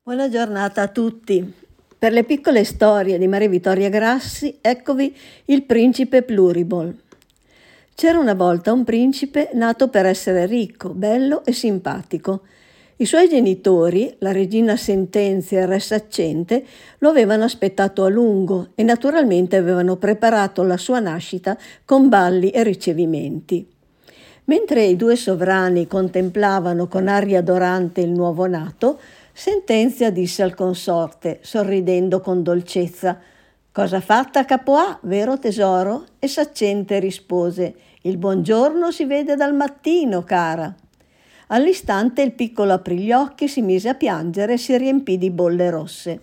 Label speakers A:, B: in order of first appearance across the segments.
A: Buona giornata a tutti. Per le piccole storie di Maria Vittoria Grassi, eccovi il principe Pluriball. C'era una volta un principe nato per essere ricco, bello e simpatico. I suoi genitori, la regina Sentenzia e il re Saccente, lo avevano aspettato a lungo e naturalmente avevano preparato la sua nascita con balli e ricevimenti. Mentre i due sovrani contemplavano con aria adorante il nuovo nato, Sentenzia disse al consorte, sorridendo con dolcezza: «Cosa fatta, capo A, vero tesoro?» E Saccente rispose: «Il buongiorno si vede dal mattino, cara». All'istante il piccolo aprì gli occhi, si mise a piangere e si riempì di bolle rosse.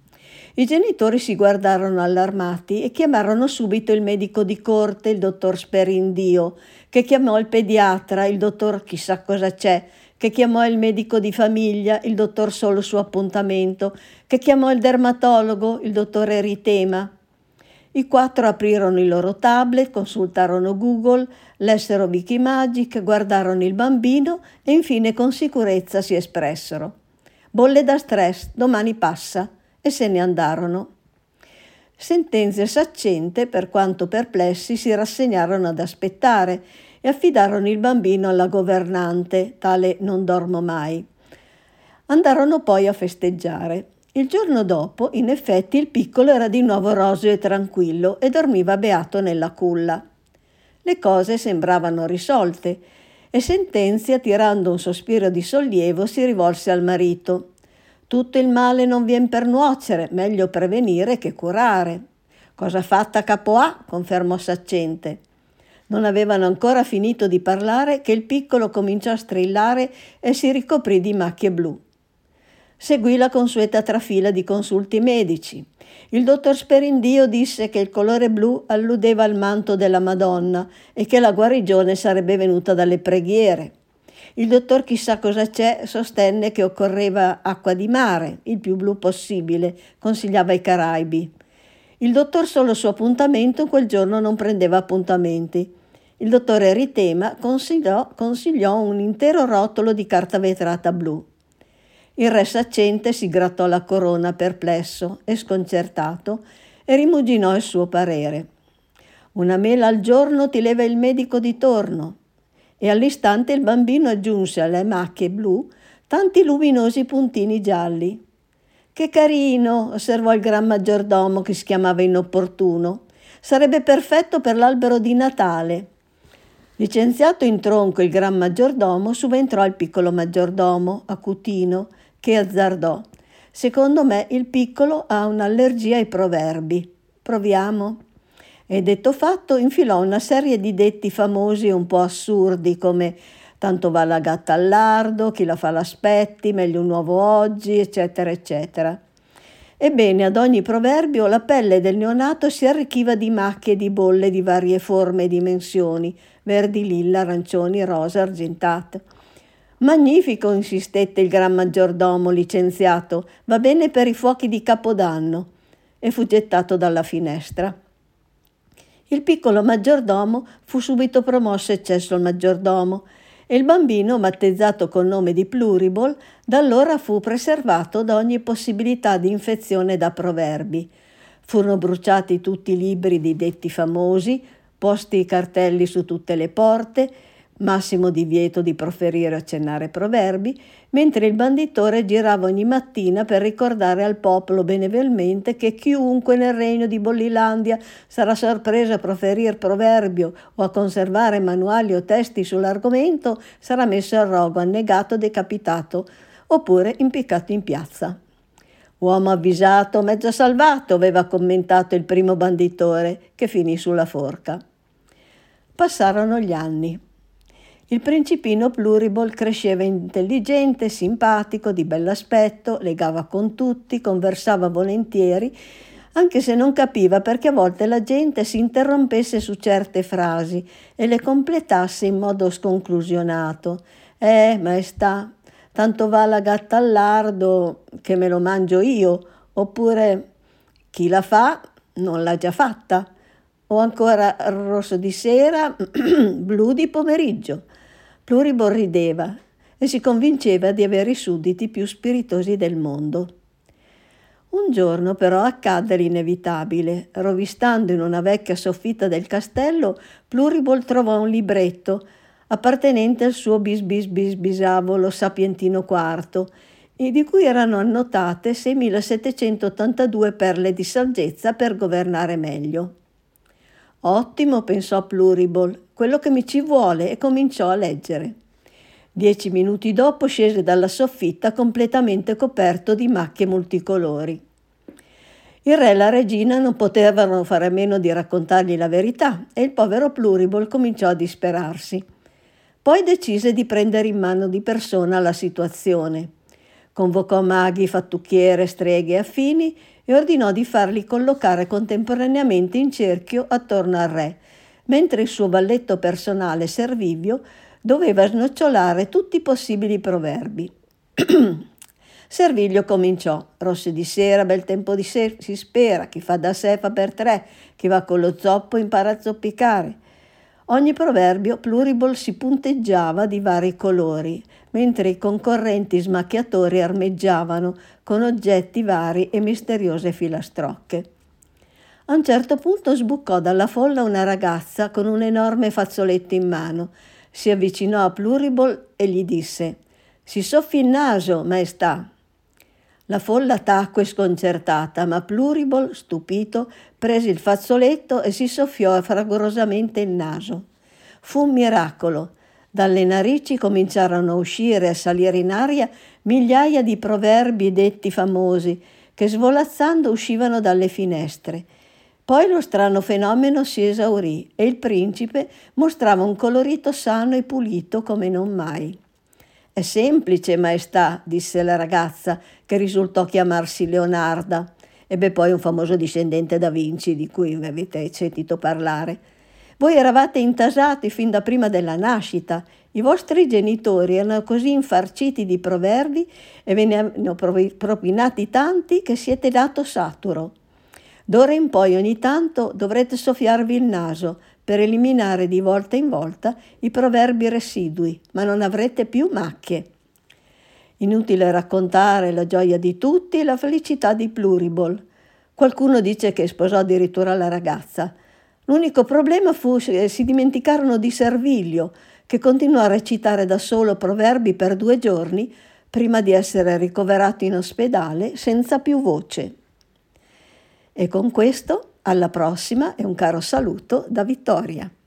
A: I genitori si guardarono allarmati e chiamarono subito il medico di corte, il dottor Sperindio, che chiamò il pediatra, il dottor chissà cosa c'è, che chiamò il medico di famiglia, il dottor solo su appuntamento, che chiamò il dermatologo, il dottor Eritema. I quattro aprirono i loro tablet, consultarono Google, lessero Wikimagic, guardarono il bambino e infine con sicurezza si espressero. «Bolle da stress, domani passa», e se ne andarono. Sentenzia e Saccente, per quanto perplessi, si rassegnarono ad aspettare e affidarono il bambino alla governante, tale Non dormo mai. Andarono poi a festeggiare. Il giorno dopo, in effetti, il piccolo era di nuovo roseo e tranquillo e dormiva beato nella culla. Le cose sembravano risolte e Sentenzia, tirando un sospiro di sollievo, si rivolse al marito. «Tutto il male non vien per nuocere, meglio prevenire che curare». «Cosa fatta, capo A?» confermò Saccente. Non avevano ancora finito di parlare che il piccolo cominciò a strillare e si ricoprì di macchie blu. Seguì la consueta trafila di consulti medici. Il dottor Sperindio disse che il colore blu alludeva al manto della Madonna e che la guarigione sarebbe venuta dalle preghiere. Il dottor chissà cosa c'è sostenne che occorreva acqua di mare, il più blu possibile, consigliava i Caraibi. Il dottor solo su appuntamento quel giorno non prendeva appuntamenti. Il dottore Eritema consigliò un intero rotolo di carta vetrata blu. Il re Saccente si grattò la corona perplesso e sconcertato e rimuginò il suo parere. «Una mela al giorno ti leva il medico di torno». E all'istante il bambino aggiunse alle macchie blu tanti luminosi puntini gialli. «Che carino!» osservò il gran maggiordomo, che si chiamava Inopportuno. «Sarebbe perfetto per l'albero di Natale». Licenziato in tronco il gran maggiordomo, subentrò il piccolo maggiordomo, acutino, che azzardò: «Secondo me il piccolo ha un'allergia ai proverbi. Proviamo?» E detto fatto, infilò una serie di detti famosi e un po' assurdi, come «tanto va la gatta al lardo», «chi la fa l'aspetti», «meglio un uovo oggi», eccetera, eccetera. Ebbene, ad ogni proverbio la pelle del neonato si arricchiva di macchie e di bolle di varie forme e dimensioni, verdi, lilla, arancioni, rosa, argentate. «Magnifico», insistette il gran maggiordomo licenziato, «va bene per i fuochi di Capodanno», e fu gettato dalla finestra. Il piccolo maggiordomo fu subito promosso eccesso al maggiordomo e il bambino, battezzato col nome di Pluriball, da allora fu preservato da ogni possibilità di infezione da proverbi. Furono bruciati tutti i libri di detti famosi, posti i cartelli su tutte le porte, massimo divieto di proferire o accennare proverbi, mentre il banditore girava ogni mattina per ricordare al popolo benevolmente che chiunque nel regno di Bollilandia sarà sorpreso a proferire proverbio o a conservare manuali o testi sull'argomento sarà messo al rogo, annegato, decapitato oppure impiccato in piazza. «Uomo avvisato, mezzo salvato», aveva commentato il primo banditore, che finì sulla forca. Passarono gli anni. Il principino Pluriball cresceva intelligente, simpatico, di bell'aspetto, legava con tutti, conversava volentieri, anche se non capiva perché a volte la gente si interrompesse su certe frasi e le completasse in modo sconclusionato. Maestà, tanto va la gatta al lardo che me lo mangio io», oppure «chi la fa non l'ha già fatta», o ancora «rosso di sera, blu di pomeriggio». Pluriball rideva e si convinceva di avere i sudditi più spiritosi del mondo. Un giorno però accadde l'inevitabile. Rovistando in una vecchia soffitta del castello, Pluribol trovò un libretto appartenente al suo bisavolo Sapientino IV, e di cui erano annotate 6.782 perle di saggezza per governare meglio. Ottimo, pensò Pluribol, quello che mi ci vuole, e cominciò a leggere. 10 minuti dopo scese dalla soffitta completamente coperto di macchie multicolori. Il re e la regina non potevano fare a meno di raccontargli la verità e il povero Pluribol cominciò a disperarsi. Poi decise di prendere in mano di persona la situazione. Convocò maghi, fattucchiere, streghe e affini e ordinò di farli collocare contemporaneamente in cerchio attorno al re, mentre il suo valletto personale Servivio doveva snocciolare tutti i possibili proverbi. Serviglio cominciò: rosse di sera, bel tempo di si spera, chi fa da sé fa per tre, chi va con lo zoppo impara a zoppicare. Ogni proverbio Pluribol si punteggiava di vari colori, mentre i concorrenti smacchiatori armeggiavano con oggetti vari e misteriose filastrocche. A un certo punto sbucò dalla folla una ragazza con un enorme fazzoletto in mano. Si avvicinò a Pluribol e gli disse: «Si soffi il naso, maestà». La folla tacque sconcertata, ma Pluribol, stupito, prese il fazzoletto e si soffiò fragorosamente il naso. Fu un miracolo. Dalle narici cominciarono a uscire e a salire in aria migliaia di proverbi e detti famosi che svolazzando uscivano dalle finestre. Poi lo strano fenomeno si esaurì e il principe mostrava un colorito sano e pulito come non mai. «È semplice, maestà», disse la ragazza, che risultò chiamarsi Leonarda. Ebbe poi un famoso discendente da Vinci, di cui avete sentito parlare. «Voi eravate intasati fin da prima della nascita. I vostri genitori erano così infarciti di proverbi e ve ne hanno propinati tanti che siete nato saturo. D'ora in poi ogni tanto dovrete soffiarvi il naso per eliminare di volta in volta i proverbi residui, ma non avrete più macchie». Inutile raccontare la gioia di tutti e la felicità di Pluribol. Qualcuno dice che sposò addirittura la ragazza. L'unico problema fu che si dimenticarono di Serviglio, che continuò a recitare da solo proverbi per 2 giorni prima di essere ricoverato in ospedale senza più voce. E con questo, alla prossima e un caro saluto da Vittoria.